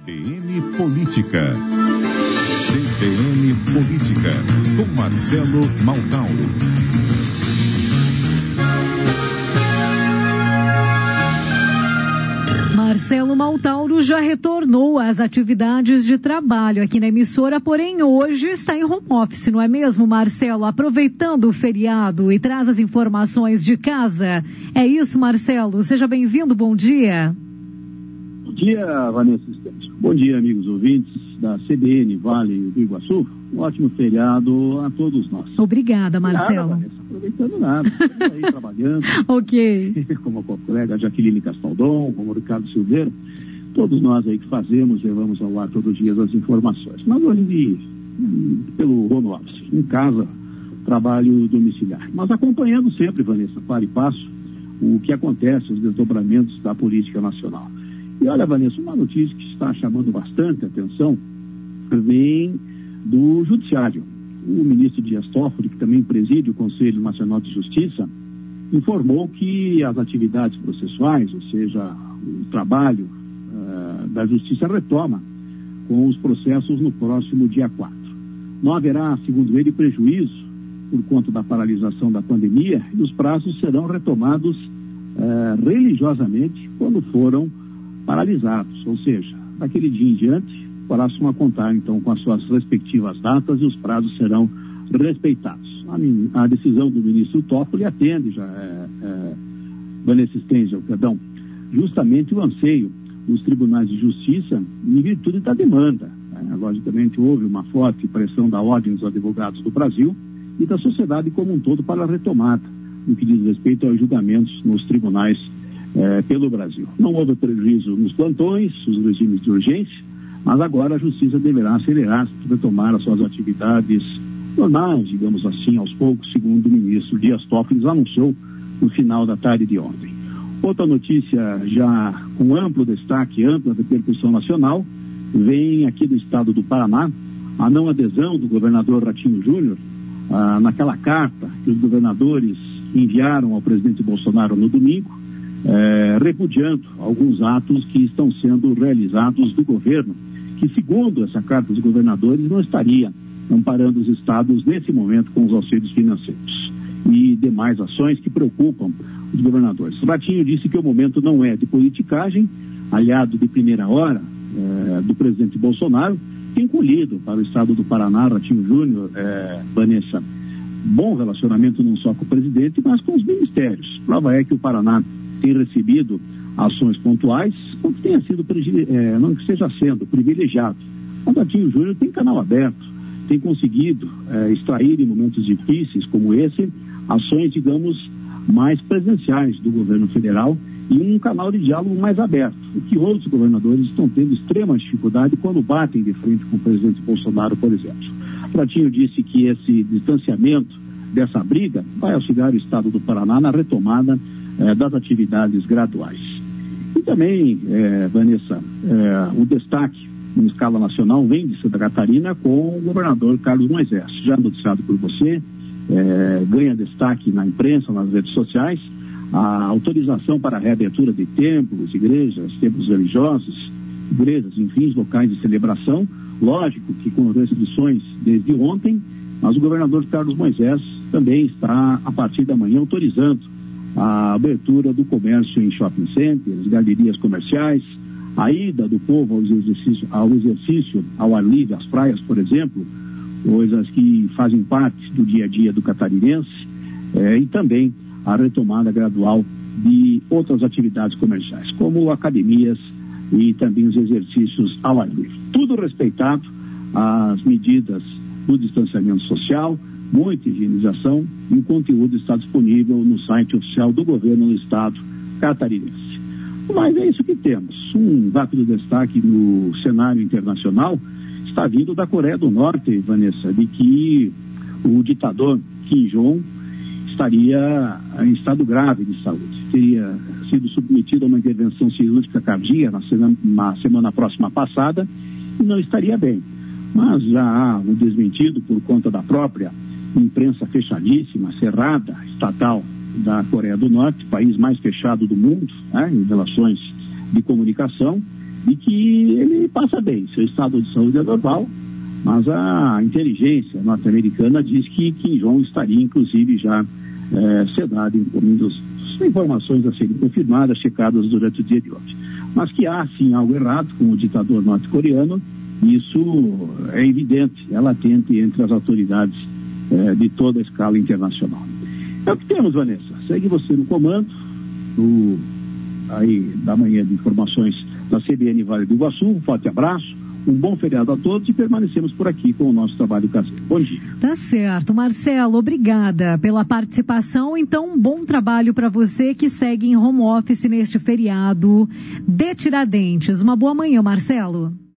CBN Política. CBN Política, com Marcelo Maltauro. Marcelo Maltauro já retornou às atividades de trabalho aqui na emissora, porém hoje está em home office, não é mesmo, Marcelo? Aproveitando o feriado e traz as informações de casa. É isso, Marcelo. Seja bem-vindo, bom dia. Bom dia, Vanessa. Bom dia, amigos ouvintes da CBN Vale do Iguaçu. Um ótimo feriado a todos nós. Obrigada, Marcelo. Nada, Vanessa, aproveitando nada. Estamos aí trabalhando. Ok. Como a colega Jaqueline Castaldon, como o Ricardo Silveira, todos nós aí que fazemos, levamos ao ar todos os dias as informações. Mas hoje, pelo home office, em casa, trabalho domiciliar. Mas acompanhando sempre, Vanessa, para e passo, o que acontece, os desdobramentos da política nacional. E olha, Vanessa, uma notícia que está chamando bastante atenção vem do Judiciário. O ministro Dias Toffoli, que também preside o Conselho Nacional de Justiça, informou que as atividades processuais, ou seja, o trabalho da Justiça retoma com os processos no próximo dia 4. Não haverá, segundo ele, prejuízo por conta da paralisação da pandemia e os prazos serão retomados religiosamente quando foram paralisados, ou seja, daquele dia em diante, passam a contar então com as suas respectivas datas e os prazos serão respeitados. A decisão do ministro Toffoli atende Vanessa Stengel, justamente o anseio dos tribunais de justiça em virtude da demanda. Logicamente houve uma forte pressão da Ordem dos Advogados do Brasil e da sociedade como um todo para a retomada no que diz respeito aos julgamentos nos tribunais pelo Brasil. Não houve prejuízo nos plantões, os regimes de urgência, mas agora a Justiça deverá acelerar, retomar as suas atividades normais, digamos assim, aos poucos, segundo o ministro Dias Toffoli anunciou no final da tarde de ontem. Outra notícia já com amplo destaque, ampla repercussão nacional, vem aqui do estado do Paraná, a não adesão do governador Ratinho Júnior naquela carta que os governadores enviaram ao presidente Bolsonaro no domingo, repudiando alguns atos que estão sendo realizados do governo, que segundo essa carta dos governadores não estaria amparando os estados nesse momento com os auxílios financeiros e demais ações que preocupam os governadores. Ratinho disse que o momento não é de politicagem, aliado de primeira hora do presidente Bolsonaro, tem colhido para o estado do Paraná, Ratinho Júnior, Vanessa, bom relacionamento não só com o presidente, mas com os ministérios. Prova é que o Paraná tem recebido ações pontuais, não que tenha sido não que esteja sendo privilegiado. O Ratinho Júnior tem canal aberto, tem conseguido extrair em momentos difíceis como esse, ações, digamos, mais presenciais do governo federal e um canal de diálogo mais aberto, o que outros governadores estão tendo extrema dificuldade quando batem de frente com o presidente Bolsonaro, por exemplo. Ratinho disse que esse distanciamento dessa briga vai auxiliar o estado do Paraná na retomada das atividades graduais. E também, Vanessa, o destaque em escala nacional vem de Santa Catarina com o governador Carlos Moisés, já noticiado por você, ganha destaque na imprensa, nas redes sociais, a autorização para a reabertura de templos, igrejas, templos religiosos, igrejas, enfim, locais de celebração, lógico que com restrições desde ontem, mas o governador Carlos Moisés também está, a partir da manhã, autorizando a abertura do comércio em shopping centers, galerias comerciais, a ida do povo ao exercício ao ar livre, às praias, por exemplo, coisas que fazem parte do dia a dia do catarinense, e também a retomada gradual de outras atividades comerciais, como academias e também os exercícios ao ar livre. Tudo respeitado as medidas do distanciamento social, muita higienização, e o conteúdo está disponível no site oficial do governo do estado catarinense. Mas é isso que temos. Um rápido destaque no cenário internacional está vindo da Coreia do Norte, Vanessa, de que o ditador Kim Jong estaria em estado grave de saúde. Teria sido submetido a uma intervenção cirúrgica cardíaca na semana próxima passada e não estaria bem. Mas já há um desmentido por conta da própria imprensa fechadíssima, cerrada, estatal da Coreia do Norte, país mais fechado do mundo, em relações de comunicação, de que ele passa bem, seu estado de saúde é normal, mas a inteligência norte-americana diz que Kim Jong estaria, inclusive, já sedado, incluindo informações a serem confirmadas, checadas durante o dia de hoje. Mas que há, sim, algo errado com o ditador norte-coreano, isso é evidente, é latente entre as autoridades de toda a escala internacional. É o que temos, Vanessa. Segue você no comando aí da manhã de informações da CBN Vale do Iguaçu. Um forte abraço, um bom feriado a todos e permanecemos por aqui com o nosso trabalho caseiro. Bom dia. Tá certo, Marcelo, obrigada pela participação. Então, um bom trabalho para você que segue em home office neste feriado de Tiradentes. Uma boa manhã, Marcelo.